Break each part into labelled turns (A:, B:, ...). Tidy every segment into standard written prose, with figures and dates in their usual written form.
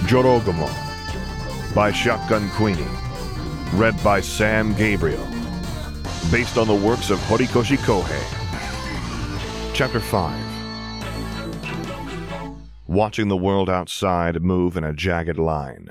A: Jorogumo by Shotgun Queenie. Read by Sam Gabriel. Based on the works of Horikoshi Kohei. Chapter 5. Watching the world outside move in a jagged line.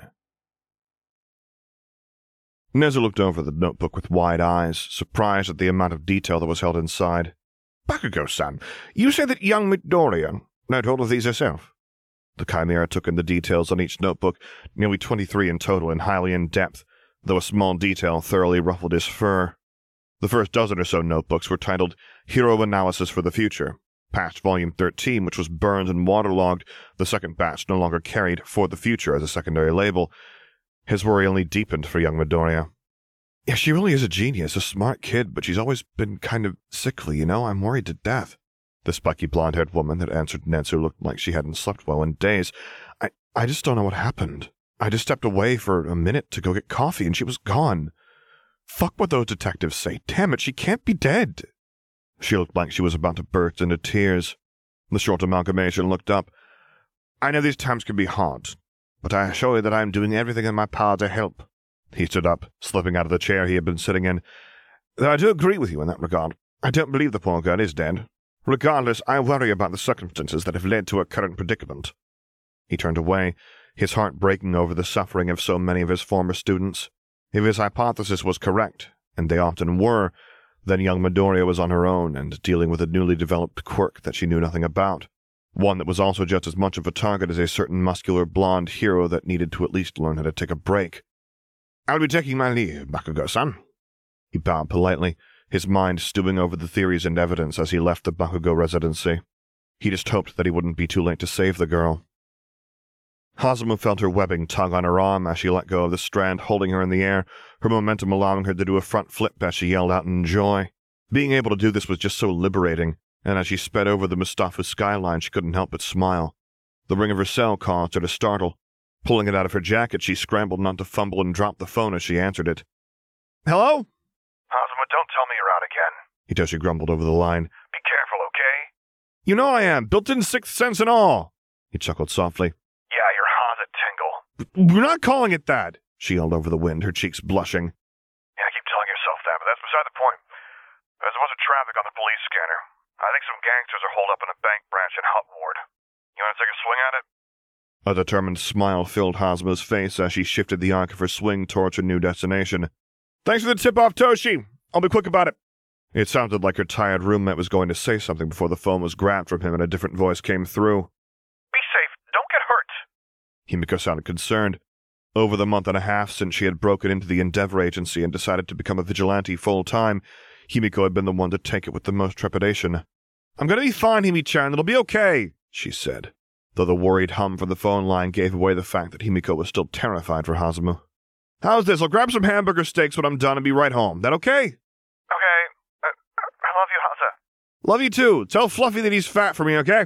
A: Nezu looked over the notebook with wide eyes, surprised at the amount of detail that was held inside. Bakugo-san, you say that young Midoriya had hold of these herself? The Chimera took in the details on each notebook, nearly 23 in total and highly in-depth, though a small detail thoroughly ruffled his fur. The first dozen or so notebooks were titled Hero Analysis for the Future. Past Volume 13, which was burned and waterlogged, the second batch no longer carried For the Future as a secondary label. His worry only deepened for young Midoriya. Yeah, she really is a genius, a smart kid, but she's always been kind of sickly, I'm worried to death. The spiky blonde-haired woman that answered Nezu looked like she hadn't slept well in days. I just don't know what happened. I just stepped away for a minute to go get coffee, and she was gone. Fuck what those detectives say. Damn it, she can't be dead. She looked like she was about to burst into tears. The short amalgamation looked up. I know these times can be hard, but I assure you that I am doing everything in my power to help. He stood up, slipping out of the chair he had been sitting in. Though I do agree with you in that regard. I don't believe the poor girl is dead. Regardless, I worry about the circumstances that have led to her current predicament. He turned away, his heart breaking over the suffering of so many of his former students. If his hypothesis was correct, and they often were, then young Midoriya was on her own and dealing with a newly developed quirk that she knew nothing about. One that was also just as much of a target as a certain muscular blonde hero that needed to at least learn how to take a break. I'll be taking my leave, Bakugo-san. He bowed politely, his mind stewing over the theories and evidence as he left the Bakugo residency. He just hoped that he wouldn't be too late to save the girl. Hazumu felt her webbing tug on her arm as she let go of the strand holding her in the air, her momentum allowing her to do a front flip as she yelled out in joy. Being able to do this was just so liberating, and as she sped over the Mustafa skyline she couldn't help but smile. The ring of her cell caused her to startle. Pulling it out of her jacket, she scrambled not to fumble and drop the phone as she answered it. Hello?
B: Hazumu, don't tell me you're out again.
A: Hitoshi grumbled over the line.
B: Be careful, okay?
A: You know I am, built-in sixth sense and all. He chuckled softly.
B: Yeah, your Haza tingle.
A: We're not calling it that, she yelled over the wind, her cheeks blushing.
B: Yeah, keep telling yourself that, but that's beside the point. There's a bunch of traffic on the police scanner. I think some gangsters are holed up in a bank branch in Hut Ward. You want to take a swing at it?
A: A determined smile filled Hazumu's face as she shifted the arc of her swing towards her new destination. Thanks for the tip-off, Toshi. I'll be quick about it. It sounded like her tired roommate was going to say something before the phone was grabbed from him and a different voice came through.
B: Be safe. Don't get hurt.
A: Himiko sounded concerned. Over the month and a half since she had broken into the Endeavor Agency and decided to become a vigilante full-time, Himiko had been the one to take it with the most trepidation. I'm going to be fine, Himi-chan. It'll be okay, she said, though the worried hum from the phone line gave away the fact that Himiko was still terrified for Hazumu. How's this? I'll grab some hamburger steaks when I'm done and be right home. That okay?
B: Okay. I love you, Haza.
A: Love you too. Tell Fluffy that he's fat for me, okay?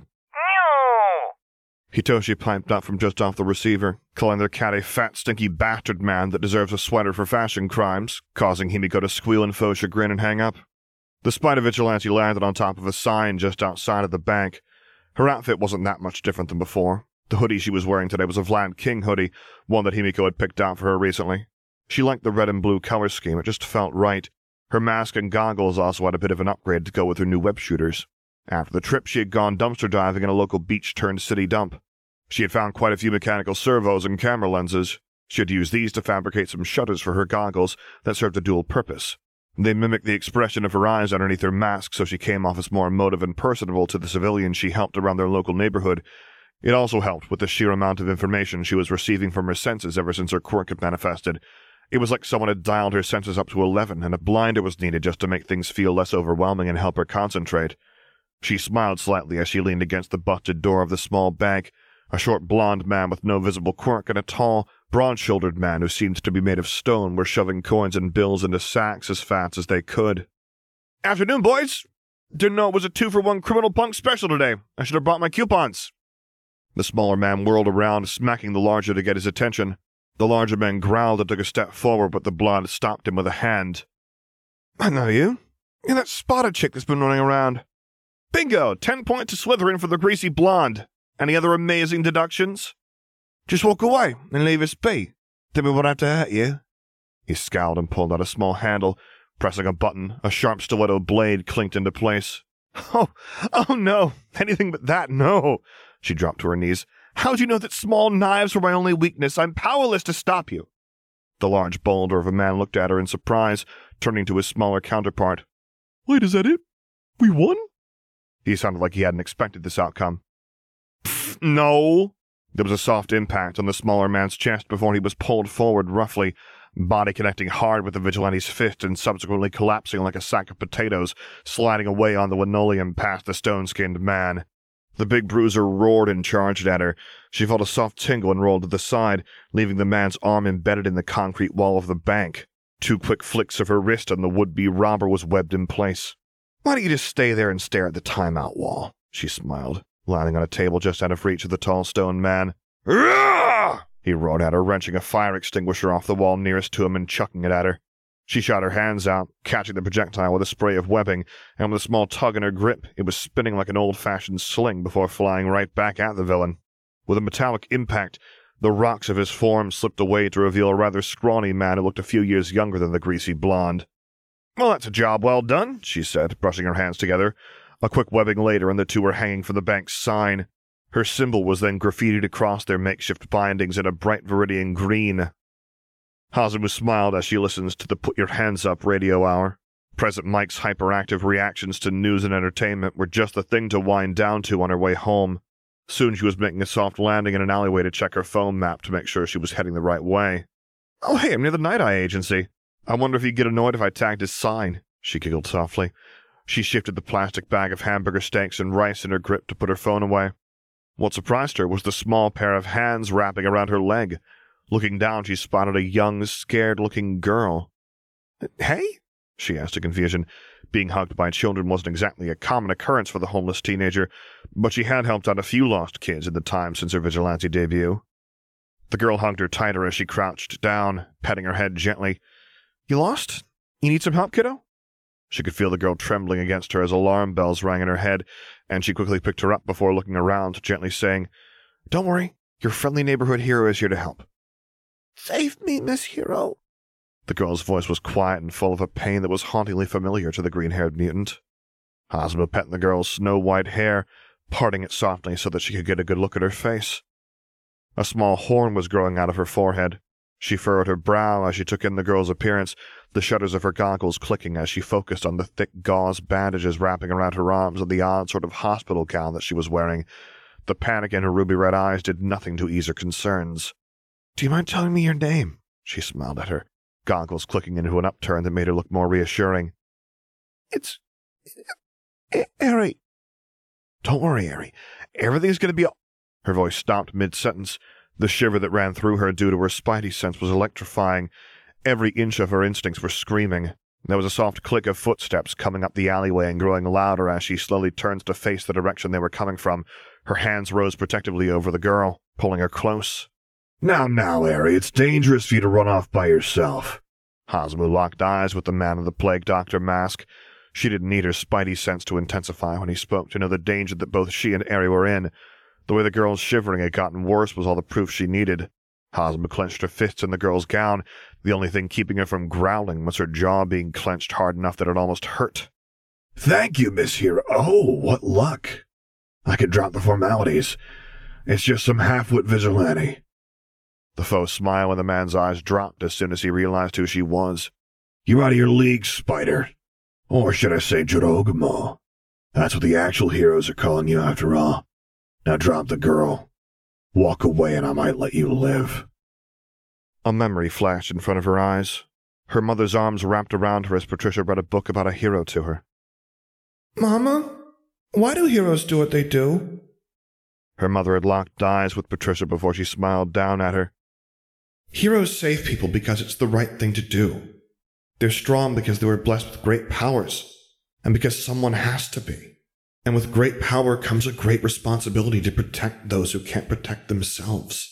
B: No!
A: Hitoshi piped up from just off the receiver, calling their cat a fat, stinky bastard man that deserves a sweater for fashion crimes, causing Himiko to squeal in faux chagrin and hang up. The Spider Vigilante landed on top of a sign just outside of the bank. Her outfit wasn't that much different than before. The hoodie she was wearing today was a Vlad King hoodie, one that Himiko had picked out for her recently. She liked the red and blue color scheme, it just felt right. Her mask and goggles also had a bit of an upgrade to go with her new web shooters. After the trip, she had gone dumpster diving in a local beach-turned-city dump. She had found quite a few mechanical servos and camera lenses. She had used these to fabricate some shutters for her goggles that served a dual purpose. They mimicked the expression of her eyes underneath her mask, so she came off as more emotive and personable to the civilians she helped around their local neighborhood. It also helped with the sheer amount of information she was receiving from her senses ever since her quirk had manifested. It was like someone had dialed her senses up to 11, and a blinder was needed just to make things feel less overwhelming and help her concentrate. She smiled slightly as she leaned against the busted door of the small bank, a short blond man with no visible quirk and a tall, broad-shouldered man who seemed to be made of stone were shoving coins and bills into sacks as fast as they could. Afternoon, boys! Didn't know it was a 2-for-1 criminal punk special today. I should have brought my coupons. The smaller man whirled around, smacking the larger to get his attention. The larger man growled and took a step forward, but the blonde stopped him with a hand. I know you. You're that spotted chick that's been running around. Bingo! 10 points to Slytherin for the greasy blonde. Any other amazing deductions? Just walk away and leave us be. Then we won't have to hurt you. He scowled and pulled out a small handle. Pressing a button, a sharp stiletto blade clinked into place. Oh no, anything but that, no. She dropped to her knees. How'd you know that small knives were my only weakness? I'm powerless to stop you. The large boulder of a man looked at her in surprise, turning to his smaller counterpart. Wait, is that it? We won? He sounded like he hadn't expected this outcome. Pfft, no. There was a soft impact on the smaller man's chest before he was pulled forward roughly, body connecting hard with the vigilante's fist and subsequently collapsing like a sack of potatoes, sliding away on the linoleum past the stone-skinned man. The big bruiser roared and charged at her. She felt a soft tingle and rolled to the side, leaving the man's arm embedded in the concrete wall of the bank. 2 quick flicks of her wrist and the would-be robber was webbed in place. Why don't you just stay there and stare at the timeout wall? She smiled, landing on a table just out of reach of the tall stone man. Rah! He roared at her, wrenching a fire extinguisher off the wall nearest to him and chucking it at her. She shot her hands out, catching the projectile with a spray of webbing, and with a small tug in her grip, it was spinning like an old-fashioned sling before flying right back at the villain. With a metallic impact, the rocks of his form slipped away to reveal a rather scrawny man who looked a few years younger than the greasy blonde. Well, that's a job well done, she said, brushing her hands together. A quick webbing later, and the two were hanging from the bank's sign. Her symbol was then graffitied across their makeshift bindings in a bright viridian green. Hazumu smiled as she listened to the Put Your Hands Up radio hour. President Mike's hyperactive reactions to news and entertainment were just the thing to wind down to on her way home. Soon she was making a soft landing in an alleyway to check her phone map to make sure she was heading the right way. Oh, hey, I'm near the Night Eye Agency. I wonder if he'd get annoyed if I tagged his sign, she giggled softly. She shifted the plastic bag of hamburger steaks and rice in her grip to put her phone away. What surprised her was the small pair of hands wrapping around her leg. Looking down, she spotted a young, scared-looking girl. Hey? She asked in confusion. Being hugged by children wasn't exactly a common occurrence for the homeless teenager, but she had helped out a few lost kids in the time since her vigilante debut. The girl hugged her tighter as she crouched down, patting her head gently. You lost? You need some help, kiddo? She could feel the girl trembling against her as alarm bells rang in her head, and she quickly picked her up before looking around, gently saying, Don't worry, your friendly neighborhood hero is here to help. Save me, Miss Hero. The girl's voice was quiet and full of a pain that was hauntingly familiar to the green-haired mutant. Hazumu petted the girl's snow-white hair, parting it softly so that she could get a good look at her face. A small horn was growing out of her forehead. She furrowed her brow as she took in the girl's appearance, the shutters of her goggles clicking as she focused on the thick gauze bandages wrapping around her arms and the odd sort of hospital gown that she was wearing. The panic in her ruby-red eyes did nothing to ease her concerns. Do you mind telling me your name? She smiled at her, goggles clicking into an upturn that made her look more reassuring. It's Eri. Don't worry, Eri. Everything's going to be... Her voice stopped mid-sentence. The shiver that ran through her due to her spidey sense was electrifying. Every inch of her instincts were screaming. There was a soft click of footsteps coming up the alleyway and growing louder as she slowly turned to face the direction they were coming from. Her hands rose protectively over the girl, pulling her close. Now, Eri, it's dangerous for you to run off by yourself. Hazumu locked eyes with the man in the plague doctor mask. She didn't need her spidey sense to intensify when he spoke to know the danger that both she and Eri were in. The way the girl's shivering had gotten worse was all the proof she needed. Hazumu clenched her fists in the girl's gown. The only thing keeping her from growling was her jaw being clenched hard enough that it almost hurt. Thank you, Miss Hero. Oh, what luck. I could drop the formalities. It's just some half-wit vigilante. The faux smile in the man's eyes dropped as soon as he realized who she was. You're out of your league, Spider. Or should I say Jorogumo. That's what the actual heroes are calling you after all. Now drop the girl. Walk away and I might let you live. A memory flashed in front of her eyes. Her mother's arms wrapped around her as Patricia read a book about a hero to her. Mama, why do heroes do what they do? Her mother had locked eyes with Patricia before she smiled down at her. Heroes save people because it's the right thing to do. They're strong because they were blessed with great powers, and because someone has to be. And with great power comes a great responsibility to protect those who can't protect themselves.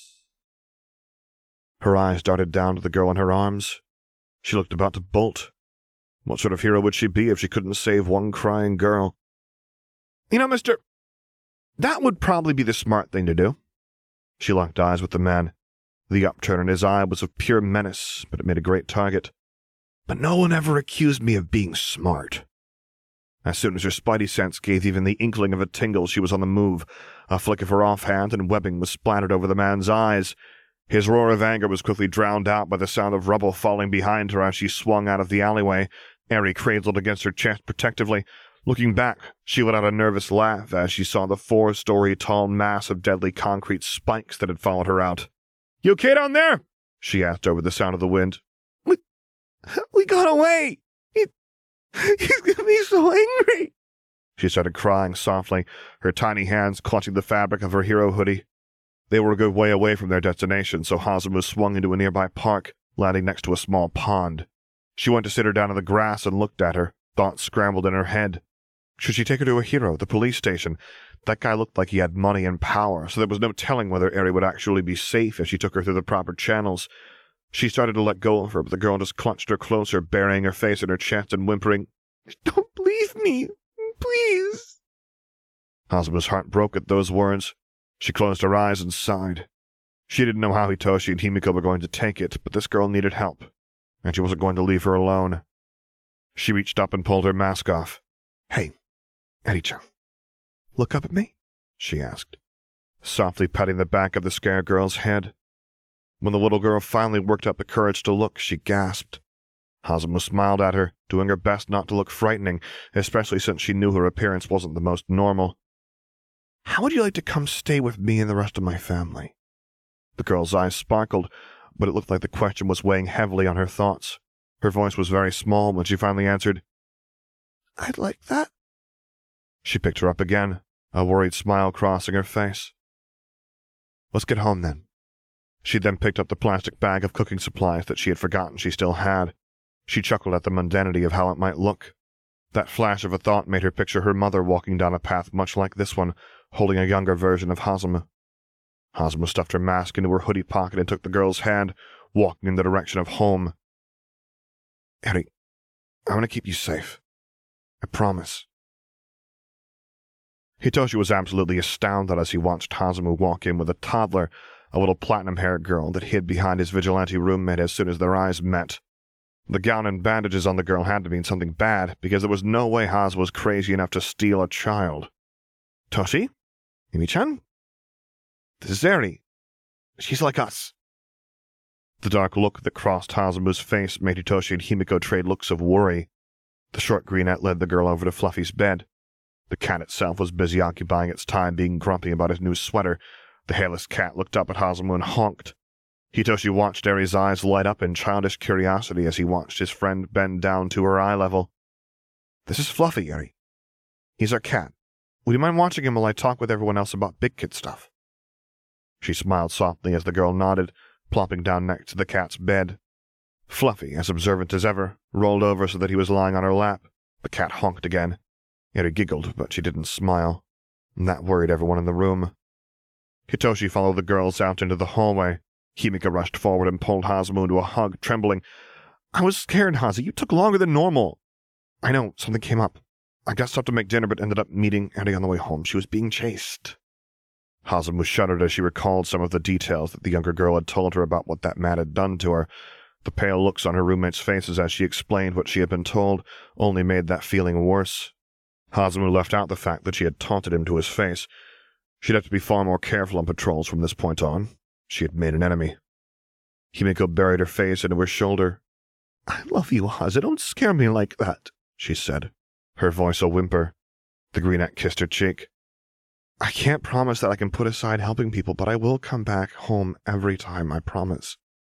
A: Her eyes darted down to the girl in her arms. She looked about to bolt. What sort of hero would she be if she couldn't save one crying girl? You know, mister, that would probably be the smart thing to do. She locked eyes with the man. The upturn in his eye was of pure menace, but it made a great target. But no one ever accused me of being smart. As soon as her spidey sense gave even the inkling of a tingle, she was on the move. A flick of her offhand and webbing was splattered over the man's eyes. His roar of anger was quickly drowned out by the sound of rubble falling behind her as she swung out of the alleyway, Eri cradled against her chest protectively. Looking back, she let out a nervous laugh as she saw the 4-story tall mass of deadly concrete spikes that had followed her out. "You okay down there?" she asked over the sound of the wind. We got away! He's gonna be so angry!" She started crying softly, her tiny hands clutching the fabric of her hero hoodie. They were a good way away from their destination, so Hazumu swung into a nearby park, landing next to a small pond. She went to sit her down in the grass and looked at her. Thoughts scrambled in her head. Should she take her to a hero, the police station? That guy looked like he had money and power, so there was no telling whether Eri would actually be safe if she took her through the proper channels. She started to let go of her, but the girl just clutched her closer, burying her face in her chest and whimpering, "Don't leave me, please." Hazumu's heart broke at those words. She closed her eyes and sighed. She didn't know how Hitoshi and Himiko were going to take it, but this girl needed help, and she wasn't going to leave her alone. She reached up and pulled her mask off. "Hey, Eri-chan, look up at me," she asked, softly patting the back of the scared girl's head. When the little girl finally worked up the courage to look, she gasped. Hazumu smiled at her, doing her best not to look frightening, especially since she knew her appearance wasn't the most normal. "How would you like to come stay with me and the rest of my family?" The girl's eyes sparkled, but it looked like the question was weighing heavily on her thoughts. Her voice was very small when she finally answered, "I'd like that." She picked her up again, a worried smile crossing her face. "Let's get home, then." She then picked up the plastic bag of cooking supplies that she had forgotten she still had. She chuckled at the mundanity of how it might look. That flash of a thought made her picture her mother walking down a path much like this one, holding a younger version of Hazumu. Hazumu stuffed her mask into her hoodie pocket and took the girl's hand, walking in the direction of home. "Eri, I'm going to keep you safe. I promise." Hitoshi was absolutely astounded as he watched Hazumu walk in with a toddler, a little platinum-haired girl that hid behind his vigilante roommate as soon as their eyes met. The gown and bandages on the girl had to mean something bad, because there was no way Hazumu was crazy enough to steal a child. "Toshi? Himi-chan? This is Eri. She's like us." The dark look that crossed Hazumu's face made Hitoshi and Himiko trade looks of worry. The short greenette led the girl over to Fluffy's bed. The cat itself was busy occupying its time being grumpy about his new sweater. The hairless cat looked up at Hazumu and honked. Hitoshi watched Eri's eyes light up in childish curiosity as he watched his friend bend down to her eye level. "This is Fluffy, Eri. He's our cat. Would you mind watching him while I talk with everyone else about big kid stuff?" She smiled softly as the girl nodded, plopping down next to the cat's bed. Fluffy, as observant as ever, rolled over so that he was lying on her lap. The cat honked again. Eri giggled, but she didn't smile. That worried everyone in the room. Hitoshi followed the girls out into the hallway. Himiko rushed forward and pulled Hazumu into a hug, trembling. "I was scared, Hazu. You took longer than normal." "I know, something came up. I got stuff to make dinner but ended up meeting Eri on the way home. She was being chased." Hazumu shuddered as she recalled some of the details that the younger girl had told her about what that man had done to her. The pale looks on her roommates' faces as she explained what she had been told only made that feeling worse. Hazumu left out the fact that she had taunted him to his face. She'd have to be far more careful on patrols from this point on. She had made an enemy. Himiko buried her face into her shoulder. "I love you, Hazu. Don't scare me like that," she said, her voice a whimper. The greenette kissed her cheek. "I can't promise that I can put aside helping people, but I will come back home every time, I promise."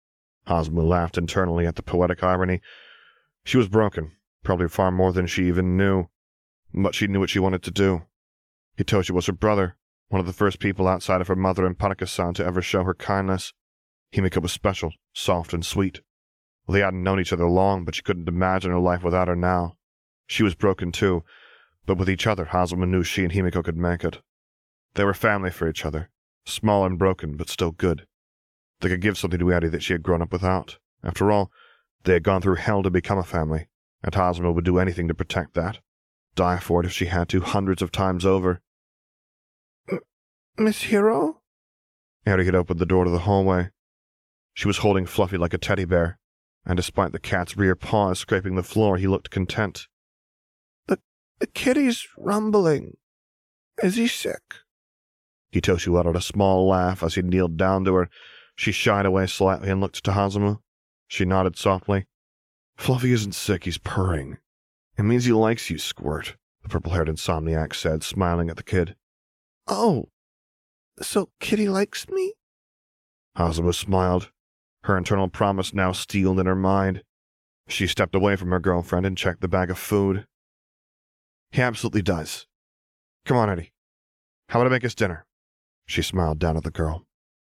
A: Hazumu laughed internally at the poetic irony. She was broken, probably far more than she even knew. But she knew what she wanted to do. Hitoshi was her brother, one of the first people outside of her mother and Paraka-san to ever show her kindness. Himiko was special, soft and sweet. They hadn't known each other long, but she couldn't imagine her life without her now. She was broken too, but with each other Hazumu knew she and Himiko could make it. They were family for each other, small and broken, but still good. They could give something to Eri that she had grown up without. After all, they had gone through hell to become a family, and Hazumu would do anything to protect that. Die for it if she had to, hundreds of times over. "Miss Hiro?" Harry had opened the door to the hallway. She was holding Fluffy like a teddy bear, and despite the cat's rear paws scraping the floor, he looked content. The kitty's rumbling. Is he sick? Hitoshu uttered a small laugh as he kneeled down to her. She shied away slightly and looked to Hazumu. She nodded softly. Fluffy isn't sick, he's purring. It means he likes you, Squirt, the purple-haired insomniac said, smiling at the kid. Oh, so Kitty likes me? Hazumu smiled, her internal promise now steeled in her mind. She stepped away from her girlfriend and checked the bag of food. He absolutely does. Come on, Eddie. How about I make us dinner? She smiled down at the girl.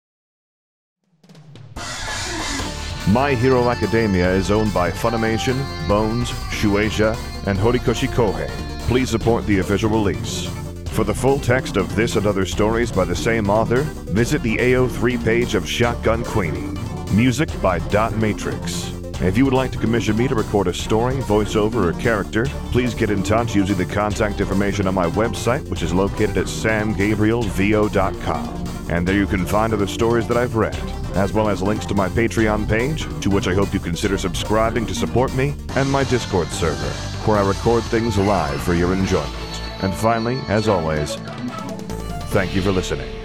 A: My Hero Academia is owned by Funimation, Bones, Shueisha, and Horikoshi Kohei. Please support the official release. For the full text of this and other stories by the same author, visit the AO3 page of Shotgun Queenie. Music by Dot Matrix. If you would like to commission me to record a story, voiceover, or character, please get in touch using the contact information on my website, which is located at samgabrielvo.com. And there you can find other stories that I've read, as well as links to my Patreon page, to which I hope you consider subscribing to support me, and my Discord server, where I record things live for your enjoyment. And finally, as always, thank you for listening.